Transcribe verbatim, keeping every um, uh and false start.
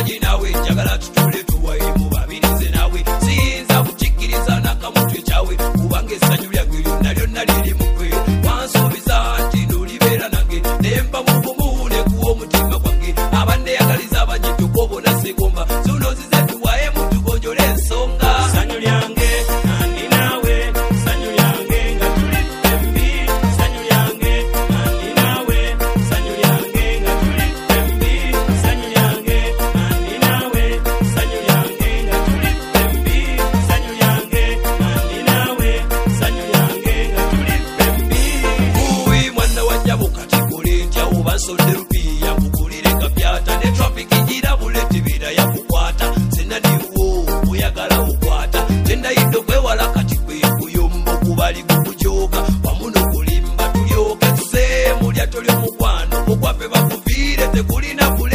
Manyi nawe njagala tutule tuwaye mubabirize nawe siyinza kukikkiriza n'akamutwe kyawe kubanga essanyu lyange lyonna lyonna liri mukwe wansuubiza nti nolibeera nange nemba mu bumu ne kuwa omutima gwange abanneyagaliza abanyituka obona segomba zunozize tuwaye mutugonjole ensonga Sanyu lyange andi nawe sanyu lyange nga tuli fembi sanyu lyange andi nawe sanyu lyange nga tuli fembi sanyu lyange andi nawe sanyu lyange nga tuli fembi sanyu lyange andi nawe sanyu lyange nga tuli fembi uwi mwana wa nnyabo kati kole ntya oba nsodde rupiya kukulire kapyata ne trafiki gira buleti bira yakukwata senaliwo oyagala okwata tendayidde okwewala kati kwekuyomba okubali kukujoga wamu n'okulimba tulyoke tuseemu lyato ly'omukwano okwaffe bakuviire tekulina kule